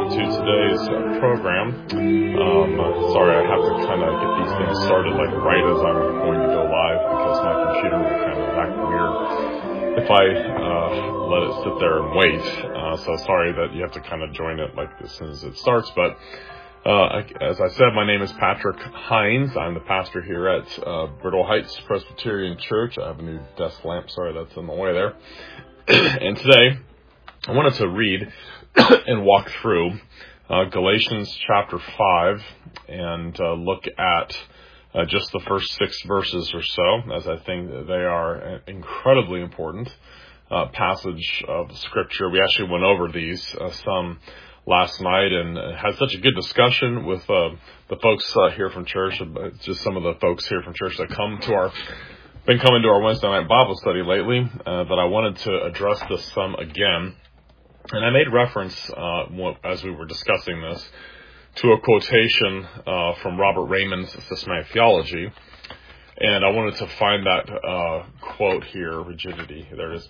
welcome to today's program. Sorry, I have to kind of get these things started right as I'm going to go live because my computer will kind of act weird if I let it sit there and wait. So sorry that you have to kind of join it as soon as it starts. But as I said, my name is Patrick Hines. I'm the pastor here at Brittle Heights Presbyterian Church. I have a new desk lamp. Sorry, that's in the way there. And today, I wanted to read and walk through Galatians chapter 5 and look at just the first 6 verses or so, as I think that they are an incredibly important passage of Scripture. We actually went over these some last night and had such a good discussion with the folks here from church, just some of the folks here from church that been coming to our Wednesday night Bible study lately, that I wanted to address this some again. And I made reference, as we were discussing this, to a quotation from Robert Raymond's Systematic Theology. And I wanted to find that quote here, rigidity. There it is.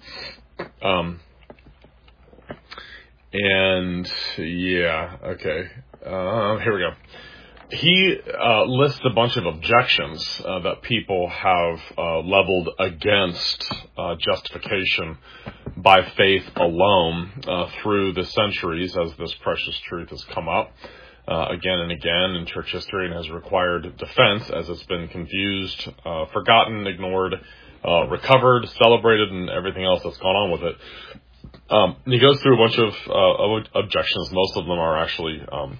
Here we go. He lists a bunch of objections that people have leveled against justification by faith alone through the centuries as this precious truth has come up again and again in church history and has required defense as it's been confused, forgotten, ignored, recovered, celebrated, and everything else that's gone on with it. He goes through a bunch of objections. Most of them are actually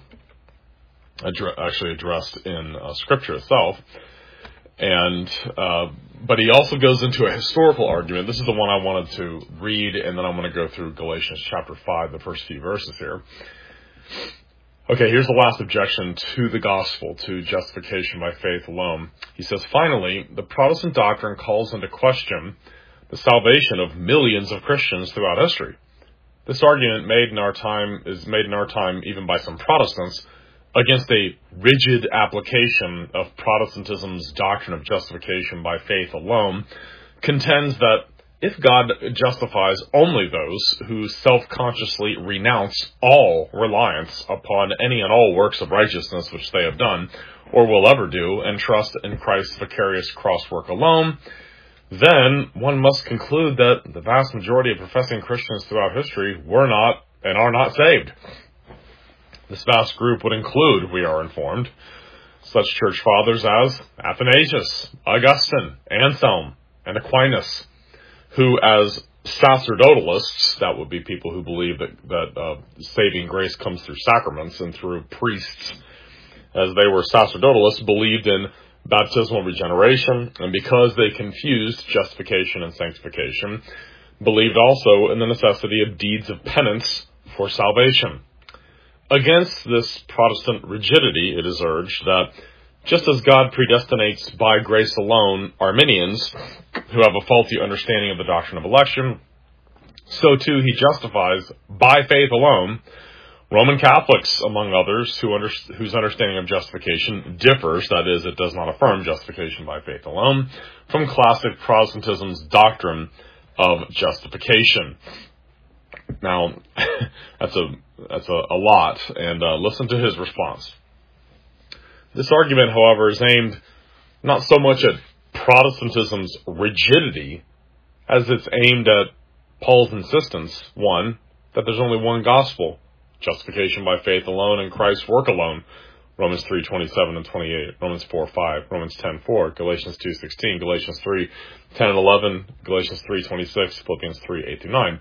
addressed in Scripture itself. And but he also goes into a historical argument. This is the one I wanted to read, and then I'm going to go through Galatians chapter 5, the first few verses here. Okay, here's the last objection to the gospel, to justification by faith alone. He says, finally, the Protestant doctrine calls into question the salvation of millions of Christians throughout history. This argument is made in our time even by some Protestants against a rigid application of Protestantism's doctrine of justification by faith alone, contends that if God justifies only those who self-consciously renounce all reliance upon any and all works of righteousness which they have done or will ever do and trust in Christ's vicarious cross work alone, then one must conclude that the vast majority of professing Christians throughout history were not and are not saved. This vast group would include, we are informed, such church fathers as Athanasius, Augustine, Anselm, and Aquinas, who as sacerdotalists, that would be people who believe that saving grace comes through sacraments and through priests, as they were sacerdotalists, believed in baptismal regeneration, and because they confused justification and sanctification, believed also in the necessity of deeds of penance for salvation. Against this Protestant rigidity, it is urged that just as God predestinates by grace alone Arminians who have a faulty understanding of the doctrine of election, so too he justifies by faith alone Roman Catholics, among others, whose understanding of justification differs, that is, it does not affirm justification by faith alone, from classic Protestantism's doctrine of justification. Now, that's a lot, and listen to his response. This argument, however, is aimed not so much at Protestantism's rigidity as it's aimed at Paul's insistence, one, that there's only one gospel, justification by faith alone and Christ's work alone, Romans 3:27 and 28, Romans 4:5, Romans 10:4, Galatians 2:16, Galatians 3:10 and 11, Galatians 3:26, Philippians 3:8 through 9.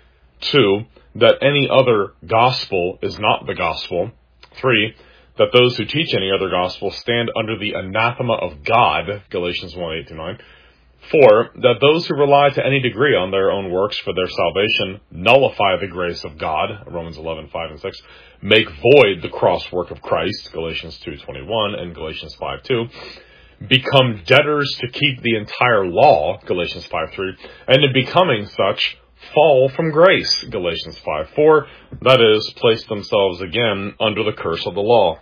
2, that any other gospel is not the gospel. 3, that those who teach any other gospel stand under the anathema of God, Galatians 1:8 through 9. 4, that those who rely to any degree on their own works for their salvation nullify the grace of God, Romans 11:5 and 6, make void the cross work of Christ, Galatians 2:21 and Galatians 5:2, become debtors to keep the entire law, Galatians 5:3, and in becoming such, fall from grace, Galatians 5:4, that is, place themselves again under the curse of the law.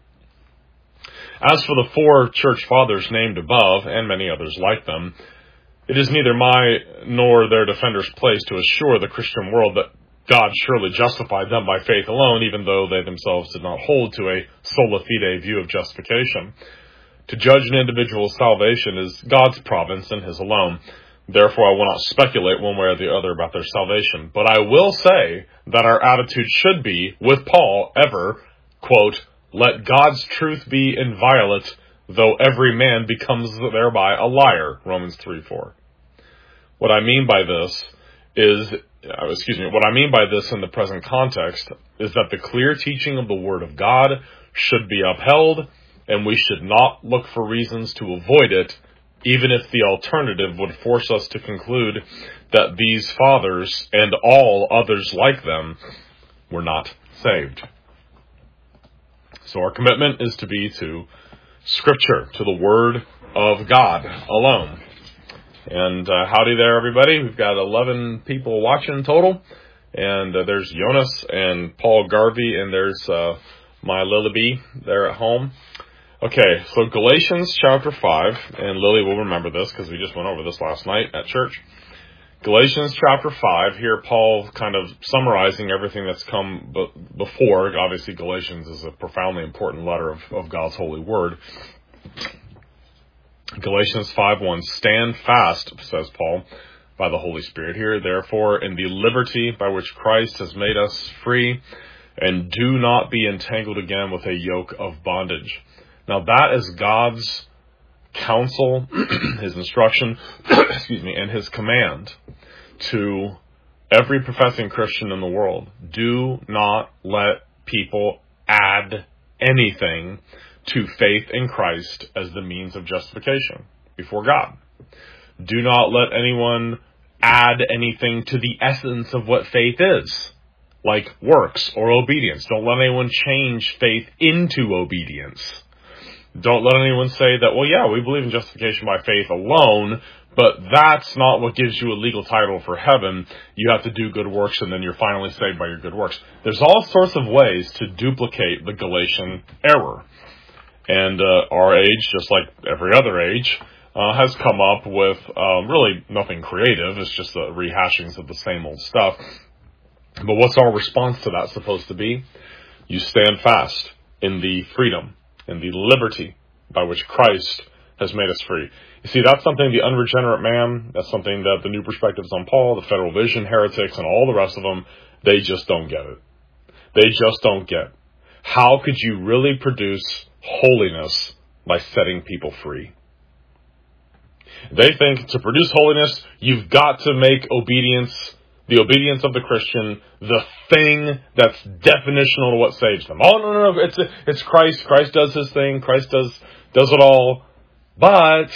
As for the 4 church fathers named above, and many others like them, it is neither my nor their defenders' place to assure the Christian world that God surely justified them by faith alone, even though they themselves did not hold to a sola fide view of justification. To judge an individual's salvation is God's province and his alone. Therefore, I will not speculate one way or the other about their salvation. But I will say that our attitude should be, with Paul, ever, quote, let God's truth be inviolate, though every man becomes thereby a liar, Romans 3:4. What I mean by this in the present context is that the clear teaching of the Word of God should be upheld, and we should not look for reasons to avoid it, even if the alternative would force us to conclude that these fathers and all others like them were not saved. So our commitment is to be to Scripture, to the Word of God alone. And howdy there, everybody. We've got 11 people watching total. And there's Jonas and Paul Garvey, and there's my Lily B there at home. Okay, so Galatians chapter 5, and Lily will remember this because we just went over this last night at church. Galatians chapter 5, here Paul kind of summarizing everything that's come before. Obviously, Galatians is a profoundly important letter of God's holy word. Galatians 5:1, stand fast, says Paul, by the Holy Spirit here, therefore, in the liberty by which Christ has made us free, and do not be entangled again with a yoke of bondage. Now that is God's counsel, his instruction, and his command to every professing Christian in the world. Do not let people add anything to faith in Christ as the means of justification before God. Do not let anyone add anything to the essence of what faith is, like works or obedience. Don't let anyone change faith into obedience. Don't let anyone say that, well, yeah, we believe in justification by faith alone, but that's not what gives you a legal title for heaven. You have to do good works, and then you're finally saved by your good works. There's all sorts of ways to duplicate the Galatian error. And our age, just like every other age, has come up with really nothing creative. It's just the rehashings of the same old stuff. But what's our response to that supposed to be? You stand fast in the freedom, in the liberty by which Christ has made us free. You see, that's something the unregenerate man, that's something that the New Perspectives on Paul, the Federal Vision heretics, and all the rest of them, they just don't get it. They just don't get. How could you really produce holiness by setting people free? They think to produce holiness, you've got to make obedience, the obedience of the Christian, the thing that's definitional to what saves them. Oh, no, it's Christ. Christ does his thing. Christ does it all. But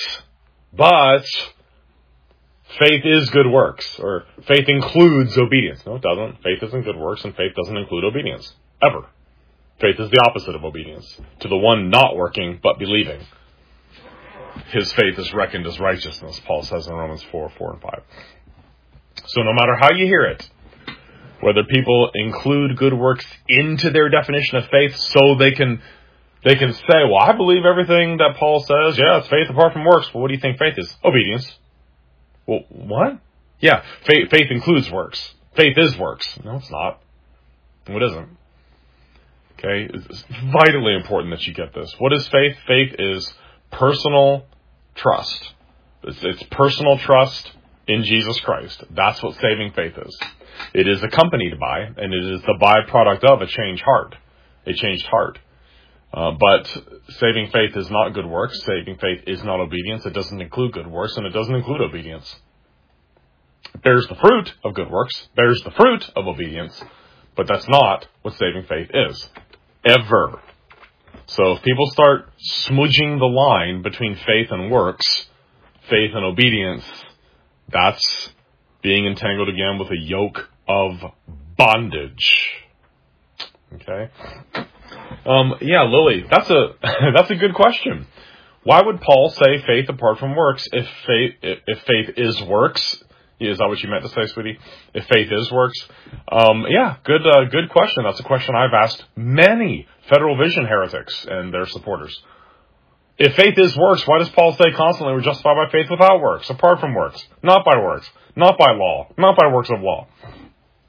faith is good works, or faith includes obedience. No, it doesn't. Faith isn't good works, and faith doesn't include obedience. Ever. Faith is the opposite of obedience. To the one not working, but believing, his faith is reckoned as righteousness, Paul says in Romans 4:4 and 5. So no matter how you hear it, whether people include good works into their definition of faith so they can say, well, I believe everything that Paul says. Yeah, it's faith apart from works. Well, what do you think faith is? Obedience. Well, what? Yeah, faith includes works. Faith is works. No, it's not. No, it isn't. Okay, it's vitally important that you get this. What is faith? Faith is personal trust. It's personal trust in Jesus Christ. That's what saving faith is. It is accompanied by, and it is the byproduct of a changed heart. A changed heart. But saving faith is not good works. Saving faith is not obedience. It doesn't include good works, and it doesn't include obedience. It bears the fruit of good works, bears the fruit of obedience, but that's not what saving faith is. Ever. So if people start smudging the line between faith and works, faith and obedience, that's being entangled again with a yoke of bondage. Okay? Yeah, Lily, that's a good question. Why would Paul say faith apart from works if faith is works? Is that what you meant to say, sweetie? If faith is works? Yeah, good question. That's a question I've asked many Federal Vision heretics and their supporters. If faith is works, why does Paul say constantly we're justified by faith without works, apart from works, not by works, not by law, not by works of law?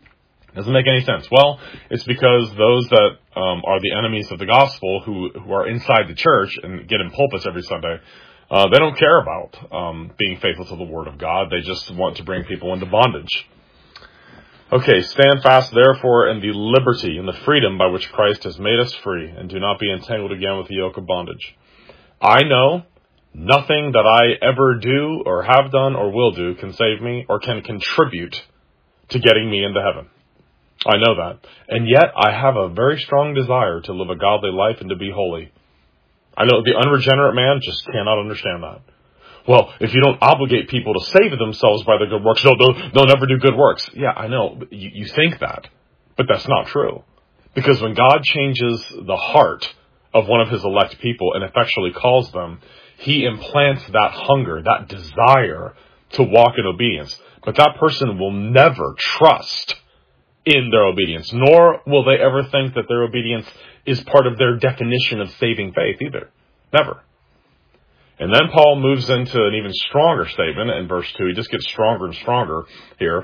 Doesn't make any sense. Well, it's because those that are the enemies of the gospel who are inside the church and get in pulpits every Sunday, they don't care about being faithful to the Word of God. They just want to bring people into bondage. Okay, stand fast therefore in the liberty and the freedom by which Christ has made us free, and do not be entangled again with the yoke of bondage. I know nothing that I ever do or have done or will do can save me or can contribute to getting me into heaven. I know that. And yet I have a very strong desire to live a godly life and to be holy. I know the unregenerate man just cannot understand that. Well, if you don't obligate people to save themselves by their good works, they'll never do good works. Yeah, I know. You think that. But that's not true. Because when God changes the heart of one of his elect people and effectually calls them, he implants that hunger, that desire to walk in obedience. But that person will never trust in their obedience, nor will they ever think that their obedience is part of their definition of saving faith either. Never. And then Paul moves into an even stronger statement in verse 2. He just gets stronger and stronger here.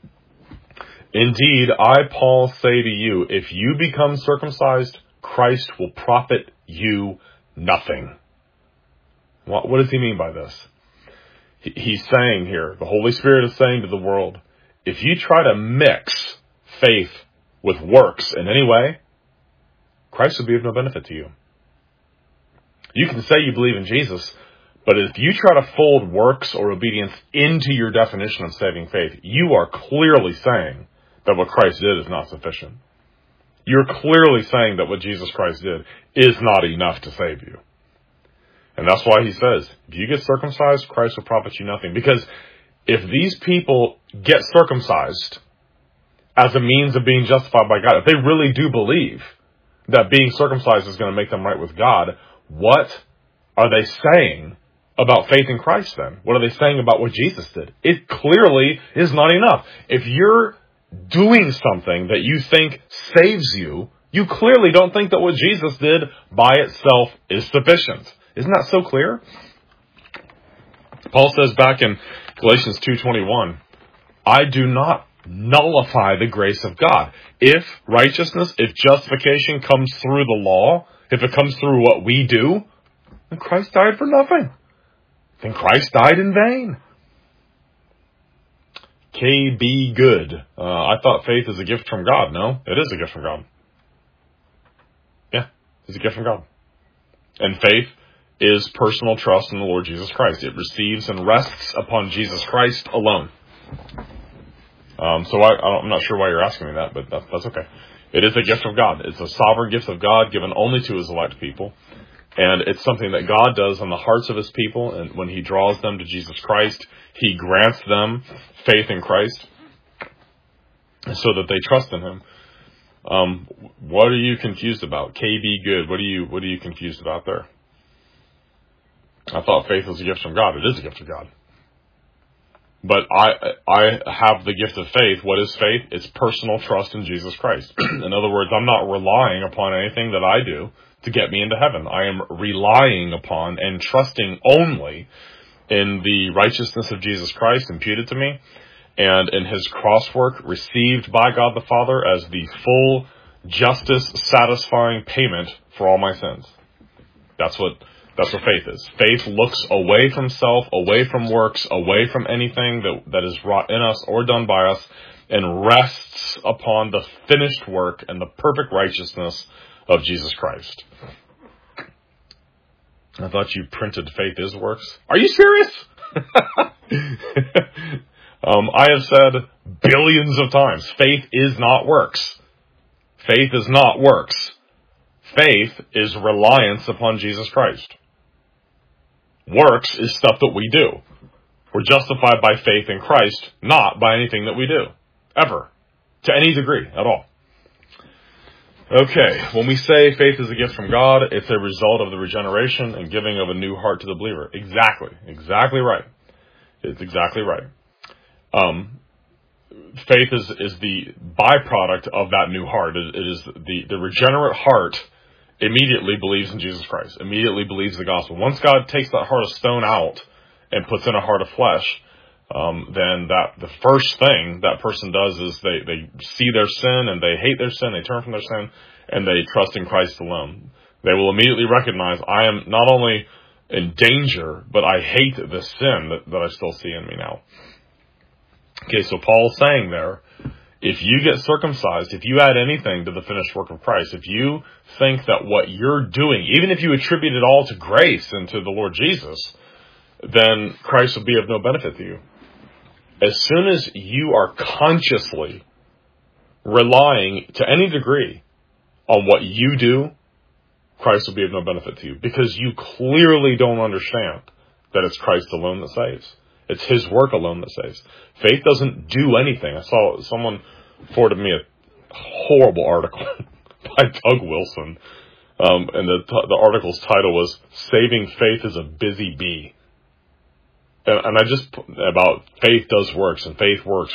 Indeed, I, Paul, say to you, if you become circumcised, Christ will profit you nothing. What does he mean by this? He's saying here, the Holy Spirit is saying to the world, if you try to mix faith with works in any way, Christ will be of no benefit to you. You can say you believe in Jesus, but if you try to fold works or obedience into your definition of saving faith, you are clearly saying that what Christ did is not sufficient. You're clearly saying that what Jesus Christ did is not enough to save you. And that's why he says, if you get circumcised, Christ will profit you nothing. Because if these people get circumcised as a means of being justified by God, if they really do believe that being circumcised is going to make them right with God, what are they saying about faith in Christ then? What are they saying about what Jesus did? It clearly is not enough. If you're doing something that you think saves you, you clearly don't think that what Jesus did by itself is sufficient. Isn't that so clear? Paul says back in Galatians 2:21, I do not nullify the grace of God. If righteousness, if justification comes through the law, if it comes through what we do, then Christ died for nothing. Then Christ died in vain. K.B. Good. I thought faith is a gift from God. No, it is a gift from God. Yeah, it's a gift from God. And faith is personal trust in the Lord Jesus Christ. It receives and rests upon Jesus Christ alone. So I'm not sure why you're asking me that, but that's okay. It is a gift of God. It's a sovereign gift of God given only to his elect people. And it's something that God does in the hearts of his people. And when he draws them to Jesus Christ, he grants them faith in Christ so that they trust in him. What are you confused about? KB Good. What are you confused about there? I thought faith was a gift from God. It is a gift of God. But I have the gift of faith. What is faith? It's personal trust in Jesus Christ. In other words, I'm not relying upon anything that I do to get me into heaven. I am relying upon and trusting only in the righteousness of Jesus Christ imputed to me and in his cross work received by God the Father as the full justice satisfying payment for all my sins. That's what faith is. Faith looks away from self, away from works, away from anything that is wrought in us or done by us, and rests upon the finished work and the perfect righteousness of Jesus Christ. I thought you printed faith is works. Are you serious? I have said billions of times, faith is not works. Faith is not works. Faith is reliance upon Jesus Christ. Works is stuff that we do. We're justified by faith in Christ, not by anything that we do. Ever. To any degree at all. Okay, when we say faith is a gift from God, it's a result of the regeneration and giving of a new heart to the believer. Exactly right. It's exactly right. Faith is the byproduct of that new heart. It is the regenerate heart immediately believes in Jesus Christ, immediately believes the gospel. Once God takes that heart of stone out and puts in a heart of flesh, then the first thing that person does is they see their sin and they hate their sin, they turn from their sin, and they trust in Christ alone. They will immediately recognize, I am not only in danger, but I hate the sin that I still see in me now. Okay, so Paul's saying there, if you get circumcised, if you add anything to the finished work of Christ, if you think that what you're doing, even if you attribute it all to grace and to the Lord Jesus, then Christ will be of no benefit to you. As soon as you are consciously relying to any degree on what you do, Christ will be of no benefit to you, because you clearly don't understand that it's Christ alone that saves. It's His work alone that saves. Faith doesn't do anything. I saw someone forwarded me a horrible article by Doug Wilson, and the article's title was "Saving Faith is a Busy Bee." And I just, about faith does works, and faith works.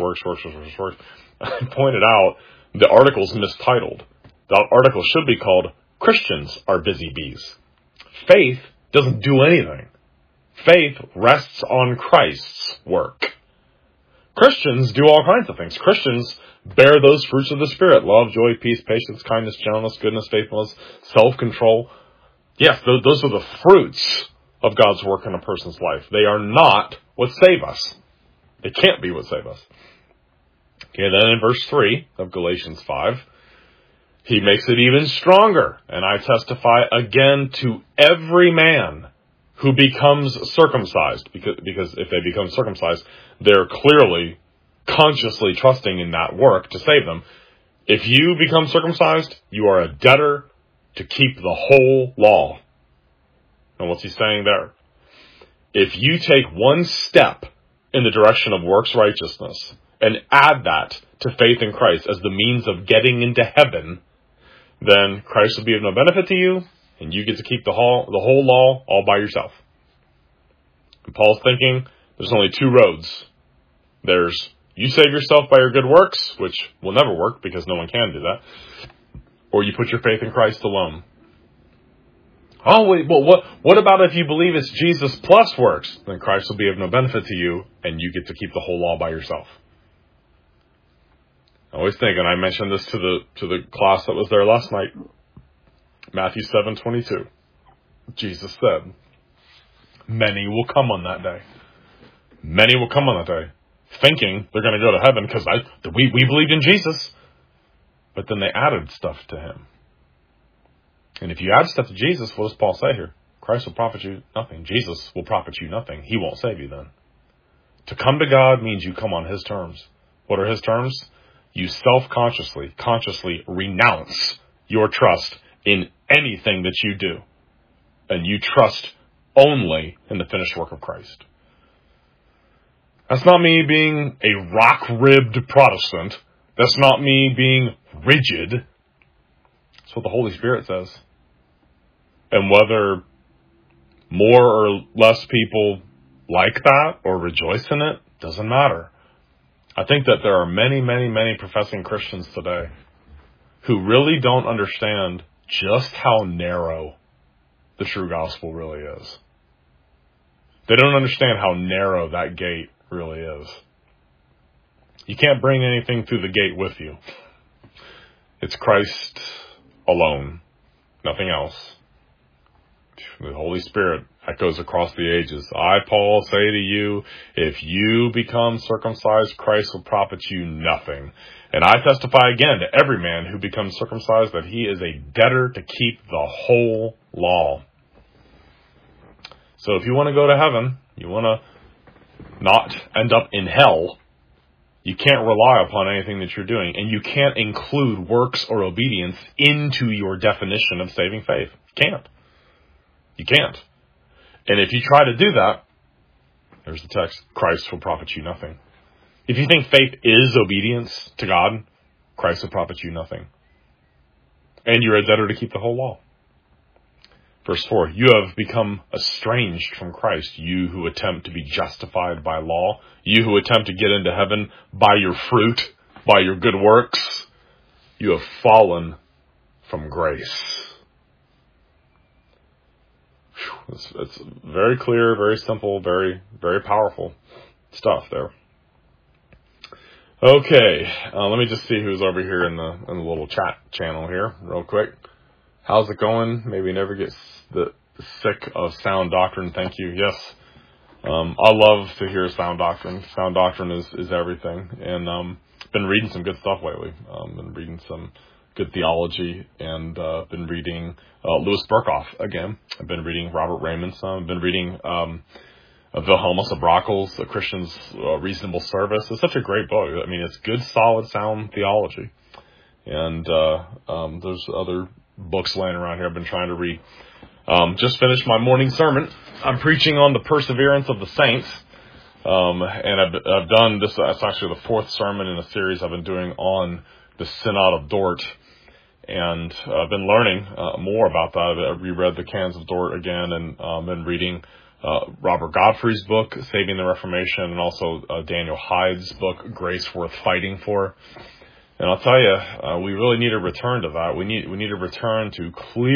I pointed out the article's mistitled. The article should be called "Christians Are Busy Bees." Faith doesn't do anything. Faith rests on Christ's work. Christians do all kinds of things. Christians bear those fruits of the Spirit: love, joy, peace, patience, kindness, gentleness, goodness, faithfulness, self-control. Yes, those are the fruits of God's work in a person's life. They are not what save us. They can't be what save us. Okay, then in verse 3 of Galatians 5, he makes it even stronger. And I testify again to every man who becomes circumcised, because if they become circumcised, they're clearly, consciously trusting in that work to save them. If you become circumcised, you are a debtor to keep the whole law. And what's he saying there? If you take one step in the direction of works righteousness and add that to faith in Christ as the means of getting into heaven, then Christ will be of no benefit to you, and you get to keep the whole law all by yourself. And Paul's thinking there's only two roads. There's you save yourself by your good works, which will never work because no one can do that, or you put your faith in Christ alone. Oh, wait, well, what about if you believe it's Jesus plus works? Then Christ will be of no benefit to you, and you get to keep the whole law by yourself. I always think, and I mentioned this to the class that was there last night, Matthew 7:22. Jesus said, many will come on that day. Many will come on that day, thinking they're going to go to heaven because we believed in Jesus. But then they added stuff to Him. And if you add stuff to Jesus, what does Paul say here? Christ will profit you nothing. Jesus will profit you nothing. He won't save you then. To come to God means you come on His terms. What are His terms? You consciously renounce your trust in anything that you do. And you trust only in the finished work of Christ. That's not me being a rock-ribbed Protestant. That's not me being rigid. That's what the Holy Spirit says. And whether more or less people like that or rejoice in it, doesn't matter. I think that there are many, many, many professing Christians today who really don't understand just how narrow the true gospel really is. They don't understand how narrow that gate really is. You can't bring anything through the gate with you. It's Christ alone, nothing else. The Holy Spirit echoes across the ages. I, Paul, say to you, if you become circumcised, Christ will profit you nothing. And I testify again to every man who becomes circumcised that he is a debtor to keep the whole law. So if you want to go to heaven, you want to not end up in hell, you can't rely upon anything that you're doing. And you can't include works or obedience into your definition of saving faith. You can't. You can't. And if you try to do that, there's the text, Christ will profit you nothing. If you think faith is obedience to God, Christ will profit you nothing. And you're a debtor to keep the whole law. Verse 4, you have become estranged from Christ, you who attempt to be justified by law, you who attempt to get into heaven by your fruit, by your good works. You have fallen from grace. It's very clear, very simple, very, very powerful. stuff there. Okay, let me just see who's over here in the little chat channel here, real quick. How's it going? Maybe never get sick of sound doctrine. Thank you. Yes, I love to hear sound doctrine. Sound doctrine is everything, and been reading some good stuff lately. Been reading some good theology, and been reading Louis Berkhoff again. I've been reading Robert Raymond some. I've been reading Wilhelmus of Brockel's A Christian's Reasonable Service. It's such a great book. I mean, it's good, solid, sound theology. And there's other books laying around here I've been trying to read. Just finished my morning sermon. I'm preaching on the perseverance of the saints. And I've done this. That's actually the fourth sermon in a series I've been doing on the Synod of Dort. And I've been learning more about that. I reread the Canons of Dort again, and been reading Robert Godfrey's book, Saving the Reformation, and also Daniel Hyde's book, Grace Worth Fighting For. And I'll tell you, we really need to return to that. We need to return to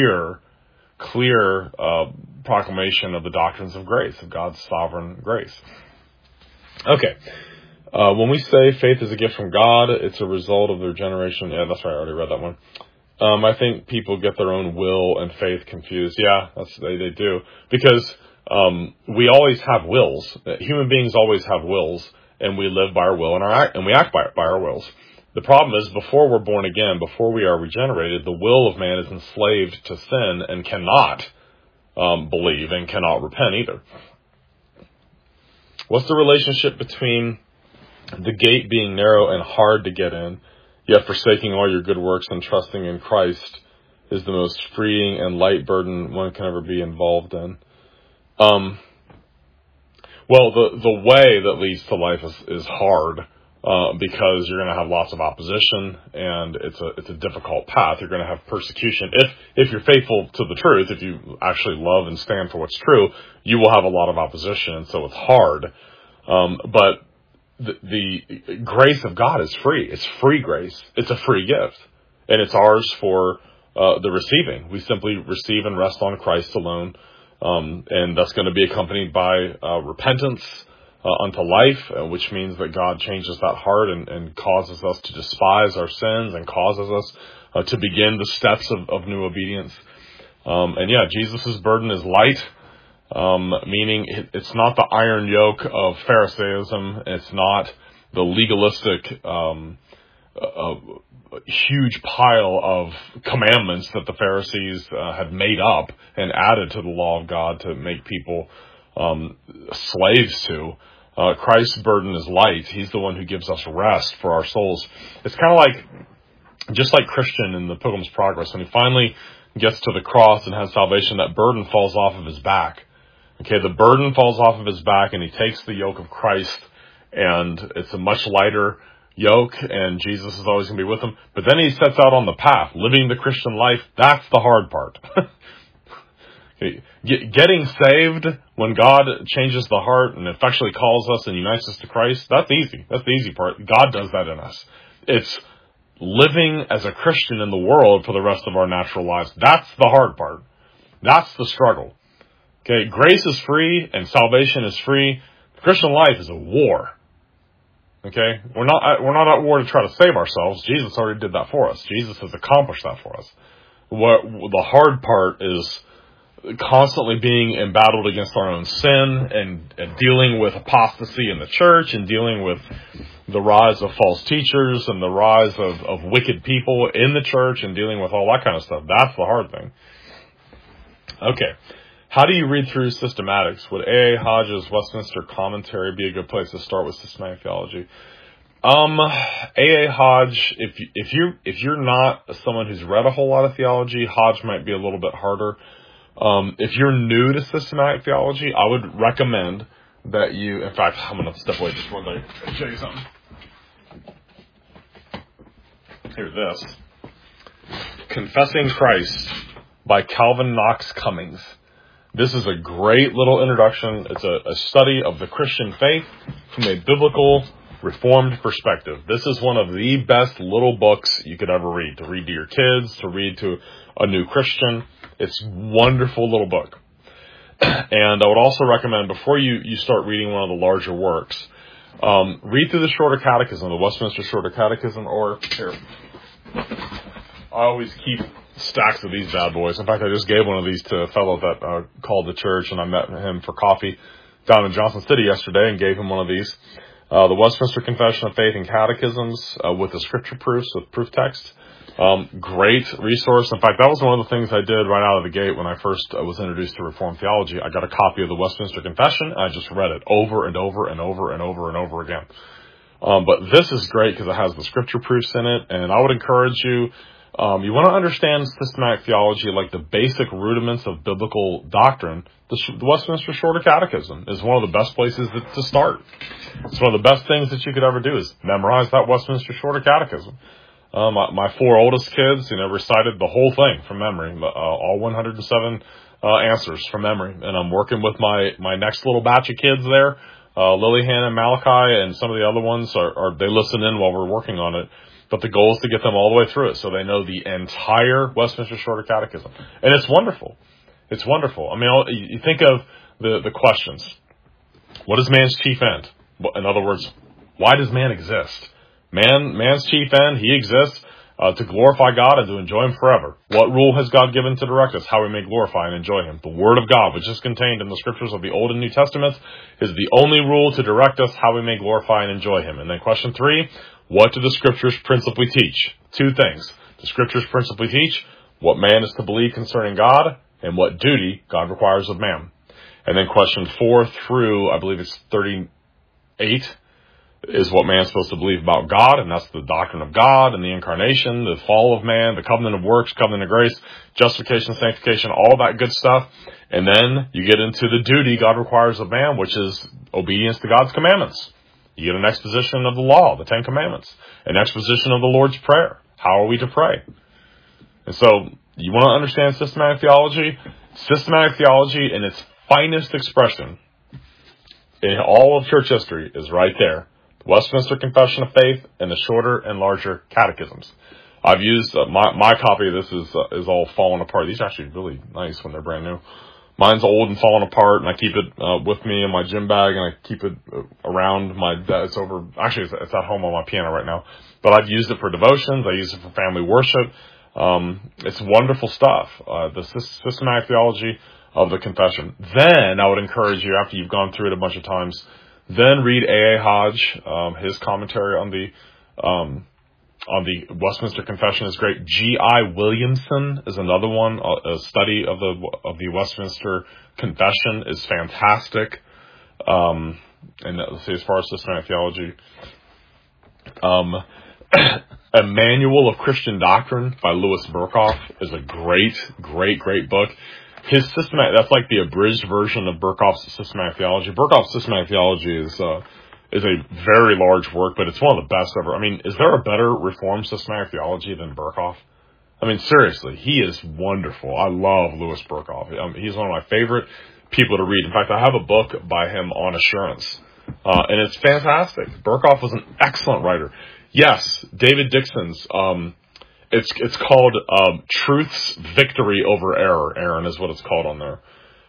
clear proclamation of the doctrines of grace, of God's sovereign grace. Okay. When we say faith is a gift from God, it's a result of their generation. Yeah, that's right. I already read that one. I think people get their own will and faith confused. Yeah, they do. Because we always have wills. Human beings always have wills, and we live by our will and we act by our wills. The problem is, before we're born again, before we are regenerated, the will of man is enslaved to sin and cannot believe and cannot repent either. What's the relationship between the gate being narrow and hard to get in, yet forsaking all your good works and trusting in Christ is the most freeing and light burden one can ever be involved in? Well, the way that leads to life is hard, because you're going to have lots of opposition, and it's a difficult path. You're going to have persecution. If you're faithful to the truth, if you actually love and stand for what's true, you will have a lot of opposition, and so it's hard. But the grace of God is free. It's free grace. It's a free gift, and it's ours for the receiving. We simply receive and rest on Christ alone. And that's going to be accompanied by repentance unto life, which means that God changes that heart and causes us to despise our sins and causes us to begin the steps of new obedience. And yeah, Jesus' burden is light, meaning it's not the iron yoke of Pharisaism. It's not the legalistic huge pile of commandments that the Pharisees had made up and added to the law of God to make people slaves to. Christ's burden is light. He's the one who gives us rest for our souls. It's kind of like, just like Christian in the Pilgrim's Progress, when he finally gets to the cross and has salvation, that burden falls off of his back. Okay, the burden falls off of his back, and he takes the yoke of Christ, and it's a much lighter yoke, and Jesus is always going to be with him. But then he sets out on the path, living the Christian life. That's the hard part. Getting saved, when God changes the heart and effectually calls us and unites us to Christ, that's easy. That's the easy part. God does that in us. It's living as a Christian in the world for the rest of our natural lives. That's the hard part. That's the struggle. Okay, grace is free and salvation is free. The Christian life is a war. Okay, we're not at war to try to save ourselves. Jesus already did that for us. Jesus has accomplished that for us. What the hard part is constantly being embattled against our own sin and dealing with apostasy in the church and dealing with the rise of false teachers and the rise of wicked people in the church and dealing with all that kind of stuff. That's the hard thing. Okay. How do you read through systematics? Would A.A. Hodge's Westminster Commentary be a good place to start with systematic theology? A.A. Hodge, if you're not someone who's read a whole lot of theology, Hodge might be a little bit harder. If you're new to systematic theology, I would recommend that you, in fact, I'm going to step away just one second and show you something. Here, this. Confessing Christ by Calvin Knox Cummings. This is a great little introduction. It's a study of the Christian faith from a biblical, reformed perspective. This is one of the best little books you could ever read, to read to your kids, to read to a new Christian. It's a wonderful little book. And I would also recommend, before you start reading one of the larger works, Read through the Shorter Catechism, the Westminster Shorter Catechism, or here. I always keep stacks of these bad boys. In fact, I just gave one of these to a fellow that called the church, and I met him for coffee down in Johnson City yesterday and gave him one of these. The Westminster Confession of Faith and Catechisms with the scripture proofs, with proof text. Great resource. In fact, that was one of the things I did right out of the gate when I first was introduced to Reformed theology. I got a copy of the Westminster Confession, and I just read it over and over and over and over and over again. But this is great because it has the scripture proofs in it, and I would encourage you, you want to understand systematic theology, like the basic rudiments of biblical doctrine. The Westminster Shorter Catechism is one of the best places to start. It's one of the best things that you could ever do is memorize that Westminster Shorter Catechism. My 4 oldest kids, recited the whole thing from memory, all 107 answers from memory. And I'm working with my next little batch of kids there, Lily, Hannah, and Malachi, and some of the other ones they listen in while we're working on it. But the goal is to get them all the way through it so they know the entire Westminster Shorter Catechism. And it's wonderful. It's wonderful. I mean, you think of the questions. What is man's chief end? In other words, why does man exist? Man's chief end, he exists to glorify God and to enjoy Him forever. What rule has God given to direct us how we may glorify and enjoy Him? The Word of God, which is contained in the Scriptures of the Old and New Testaments, is the only rule to direct us how we may glorify and enjoy Him. And then question 3, what do the Scriptures principally teach? 2 things. The Scriptures principally teach what man is to believe concerning God and what duty God requires of man. And then question 4 through, I believe it's 38, is what man's supposed to believe about God, and that's the doctrine of God and the incarnation, the fall of man, the covenant of works, covenant of grace, justification, sanctification, all that good stuff. And then you get into the duty God requires of man, which is obedience to God's commandments. You get an exposition of the law, the 10 commandments, an exposition of the Lord's Prayer. How are we to pray? And so you want to understand systematic theology? Systematic theology in its finest expression in all of church history is right there. Westminster Confession of Faith and the Shorter and Larger Catechisms. I've used my copy of this is all falling apart. These are actually really nice when they're brand new. Mine's old and falling apart, and I keep it with me in my gym bag, and I keep it around my desk. It's at home on my piano right now. But I've used it for devotions. I use it for family worship. It's wonderful stuff. The systematic theology of the confession. Then I would encourage you, after you've gone through it a bunch of times, then read A.A. Hodge. His commentary on the Westminster Confession is great. G.I. Williamson is another one. A study of the Westminster Confession is fantastic. And let's see, as far as systematic theology, A Manual of Christian Doctrine by Louis Berkhof is a great book. His that's like the abridged version of Berkhof's systematic theology. Berkhof's systematic theology is a very large work, but it's one of the best ever. I mean, is there a better Reformed systematic theology than Berkhof? I mean, seriously, he is wonderful. I love Louis Berkhof. He's one of my favorite people to read. In fact, I have a book by him on assurance, and it's fantastic. Berkhof was an excellent writer. Yes, David Dixon's. It's called Truth's Victory Over Error. Aaron is what it's called on there.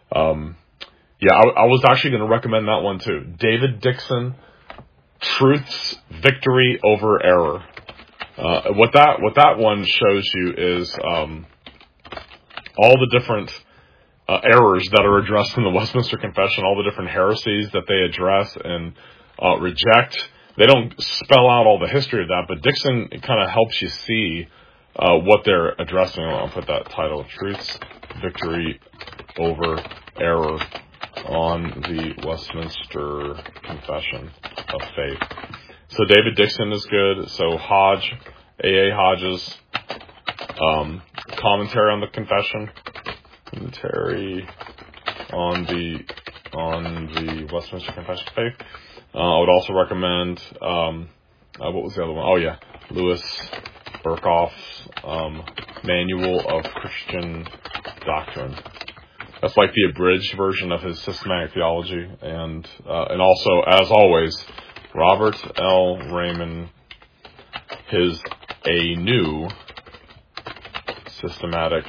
I was actually going to recommend that one too. David Dixon, Truth's Victory Over Error. What that one shows you is all the different errors that are addressed in the Westminster Confession, all the different heresies that they address and reject. They don't spell out all the history of that, but Dixon kind of helps you see what they're addressing. I'll put that title, Truth's Victory Over Error on the Westminster Confession of Faith. So David Dixon is good. So Hodge, A.A. Hodge's commentary on the Confession, commentary on the Westminster Confession of Faith. I would also recommend what was the other one? Oh yeah, Louis Berkhof's Manual of Christian Doctrine. That's like the abridged version of his systematic theology, and also, as always, Robert L. Raymond, his A New Systematic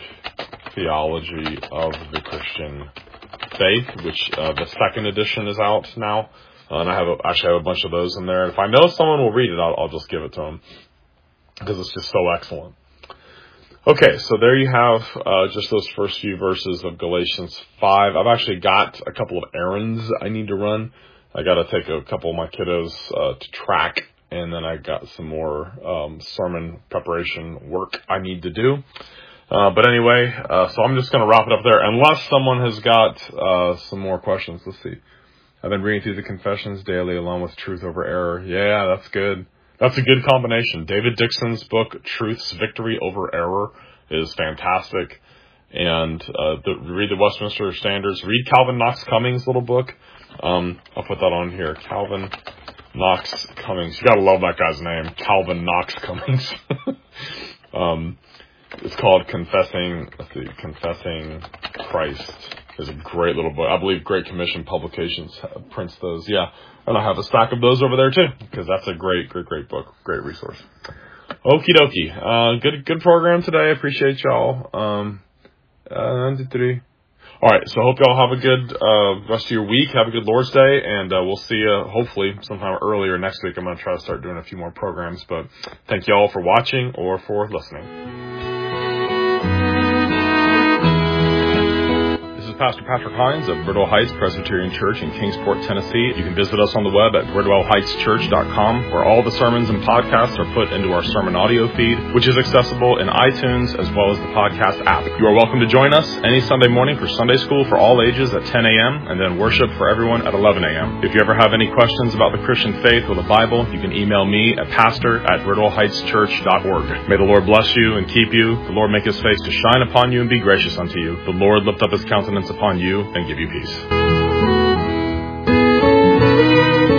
Theology of the Christian Faith, which the second edition is out now. And I actually have a bunch of those in there. If I know someone will read it, I'll just give it to them because it's just so excellent. Okay, so there you have just those first few verses of Galatians 5. I've actually got a couple of errands I need to run. I got to take a couple of my kiddos to track, and then I got some more sermon preparation work I need to do. But anyway, so I'm just going to wrap it up there, unless someone has got some more questions. Let's see. I've been reading through the Confessions daily along with Truth Over Error. Yeah, that's good. That's a good combination. David Dixon's book, Truth's Victory Over Error, is fantastic. And read the Westminster Standards. Read Calvin Knox Cummings' little book. I'll put that on here. Calvin Knox Cummings. You gotta love that guy's name. Calvin Knox Cummings. It's called Confessing Christ. It's a great little book. I believe Great Commission Publications prints those. Yeah. And I have a stack of those over there too, because that's a great book. Great resource. Okie dokie. Good program today. I appreciate y'all. All right. So I hope y'all have a good, rest of your week. Have a good Lord's Day, and we'll see you hopefully sometime earlier next week. I'm going to try to start doing a few more programs, but thank y'all for watching or for listening. Pastor Patrick Hines of Bridwell Heights Presbyterian Church in Kingsport, Tennessee. You can visit us on the web at bridwellheightschurch.com, where all the sermons and podcasts are put into our sermon audio feed, which is accessible in iTunes as well as the podcast app. You are welcome to join us any Sunday morning for Sunday school for all ages at 10 a.m. and then worship for everyone at 11 a.m. If you ever have any questions about the Christian faith or the Bible, you can email me at pastor@bridwellheightschurch.org. May the Lord bless you and keep you. The Lord make his face to shine upon you and be gracious unto you. The Lord lift up his countenance upon you and give you peace.